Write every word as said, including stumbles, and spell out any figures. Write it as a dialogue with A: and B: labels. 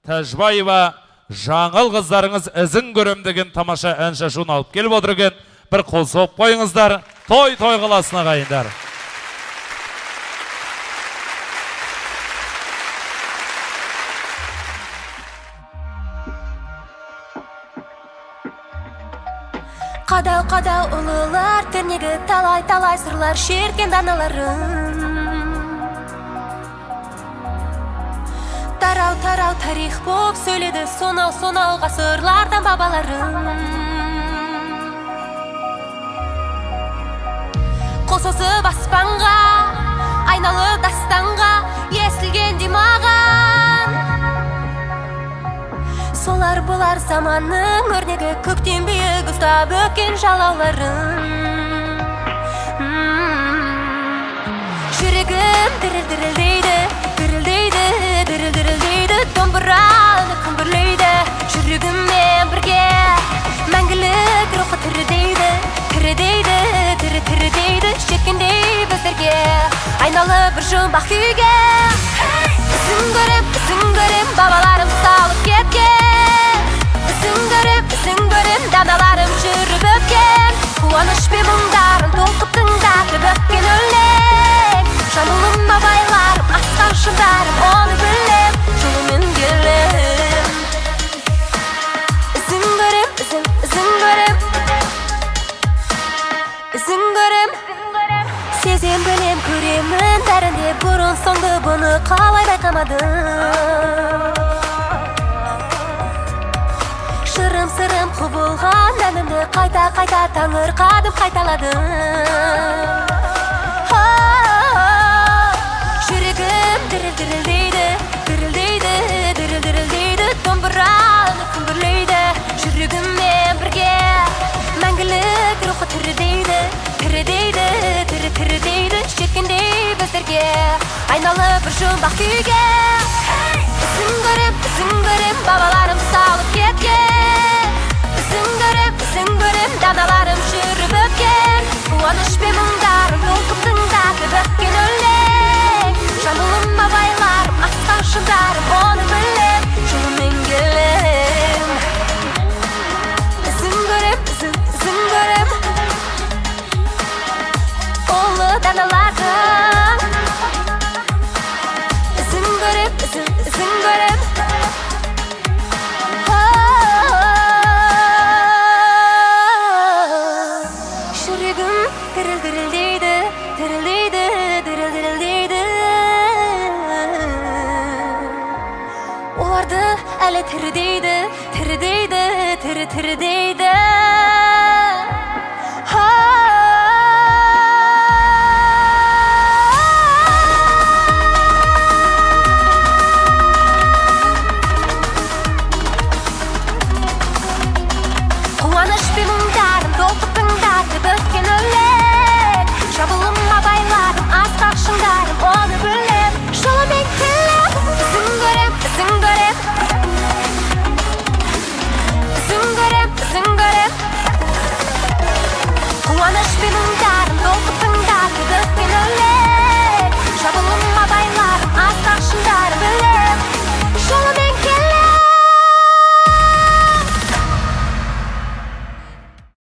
A: Тәжбаева жаңыл қыздарыңыз ізін көрем деген тамаша ән шашуын алып келіп отыр екен. Бір қол соғып қойыңыздар, той-той қаласына қайындар.
B: Қадау-қадау ұлылар, тернегі талай-талай сырлар шеркен даналарын. Тарау-тарау тарих боп сөйледі сонау-сонау ғасырлардан бабаларын. Қосасы баспанға, айналы дастанға, естілген демаған. Солар бұлар заманның өрнегі, көктен биік ұстап өткен жалауларын. Жүрегім діріл-дірілдейді, дірілдейді, діріл-дірілдейді, домбыраны күмбірлейді. Жүрегіммен бірге мәңгілік рухы тірідейді, тірідейді, тірі-тірідейді, жеткендей біздерге айналы бір жұмбақ күйге. Ізін көрем, ізін көрем, бабаларым салып кеткен. Ізін көрем, ізін көрем, даналарым жүріп өткен. Қуаныш пен мұңдарын толқып тыңдатып өткен өлең. Жаңылым абайларым, асқар шыңдарым, оны білем, жолымен келем. Ізін көрем, ізін, ізін көрем, ізін көрем. Сезем білем көремін бәрінде, бұрын соңды бұны қалай байқамадым. Шырым-сырым құбылған әнімді қайта-қайта таңырқадым, қайталадым. Жүрегім діріл-дірілдейді, дірілдейді, діріл-дірілдейді, домбыраны күмбірлейді. Жүрегіммен бірге мәңгілік рухы тірідейді, тірідейді, тірі-тірідейді, жеткендей біздерге айналы бір жұмбақ күйге. Ізін көрем, ізін көрем, бабаларым салып кеткен. Ізін көрем, ізін көрем, даналарым жүріп өткен. Қуаныш пен мұңдарын толқып тыңдатып өткен өлең. Жаңылым абайларым, асқар шыңдарым, оны білем, жолымен келем. Ізін көрем, ізін, ізін көрем, ұлы даналарым. Ізін көрем, ізін, ізін көрем. Жүрегім діріл-дірілдейді, дірілдейді, діріл-дірілдейді. Оларды әлі тірідейді, тірідейді, тірі-тірідейді.